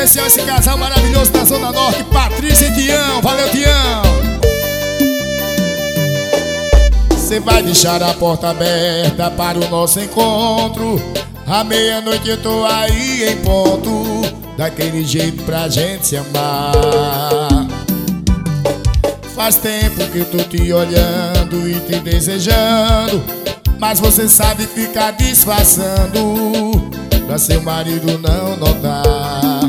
especial esse casal maravilhoso da Zona Norte, Patrícia e Tião. Valeu, Tião. Você vai deixar a porta aberta para o nosso encontro. À meia-noite eu tô aí em ponto, daquele jeito pra gente se amar. Faz tempo que eu tô te olhando e te desejando, mas você sabe ficar disfarçando pra seu marido não notar.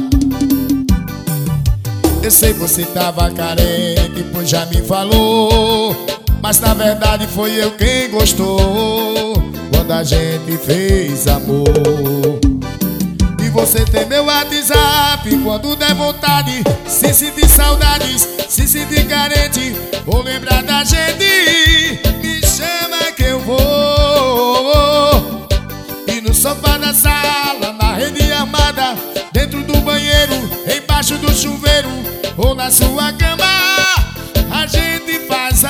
Eu sei que você tava carente, pois já me falou, mas na verdade foi eu quem gostou quando a gente fez amor. E você tem meu WhatsApp quando der vontade, se sentir saudades, se sentir carente ou lembrar da gente, me chama que eu vou. E no sofá da sala, na rede armada, dentro do banheiro, embaixo do chuveiro ou na sua cama, a gente faz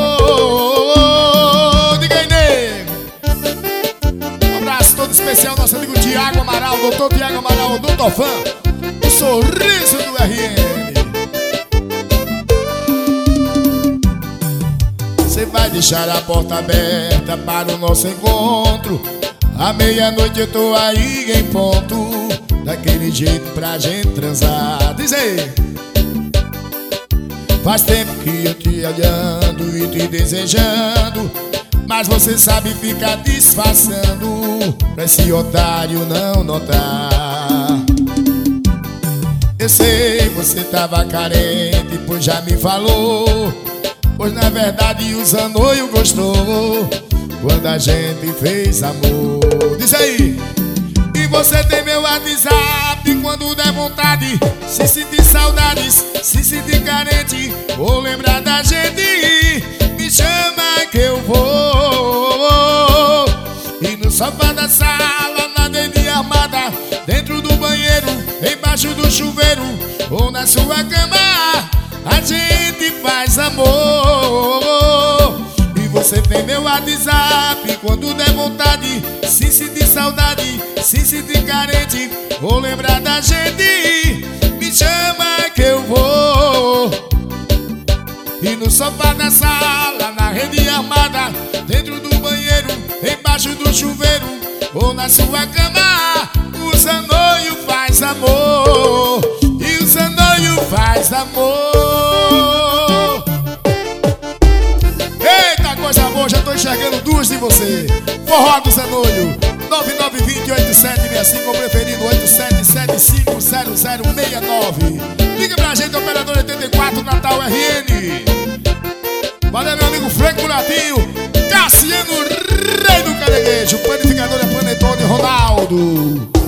amor. Diga aí, nego. Um abraço todo especial, nosso amigo Tiago Amaral, doutor Tiago Amaral, o doutor Fã, o sorriso do RN. Você vai deixar a porta aberta para o nosso encontro. À meia-noite eu tô aí em ponto, daquele jeito pra gente transar. Diz aí. Faz tempo que eu te olhando e te desejando, mas você sabe ficar disfarçando pra esse otário não notar. Eu sei, você tava carente, pois já me falou, pois na verdade o Zanoio gostou quando a gente fez amor. Diz aí. E você tem meu WhatsApp quando der vontade, se sentir saudades, se sentir carente ou lembrar da gente, me chama que eu vou. E no sofá da sala, na rede armada, dentro do banheiro, embaixo do chuveiro ou na sua cama, a gente faz amor. E você tem meu WhatsApp quando der vontade, se sentir saudade, se sentir carente ou lembrar da gente, me chama que eu vou. E no sofá da sala, na rede armada, dentro do banheiro, embaixo do chuveiro ou na sua cama, o Zanoio faz amor. E o Zanoio faz amor. Eita, coisa boa, já tô enxergando duas de você. Forró do Zanoio, 9920-8765, ou preferido 87750069. Liga pra gente, operador 84, Natal RN. Valeu, meu amigo Franco Mulatinho, Cassiano, rei do caranguejo, panificador é Panetone Ronaldo.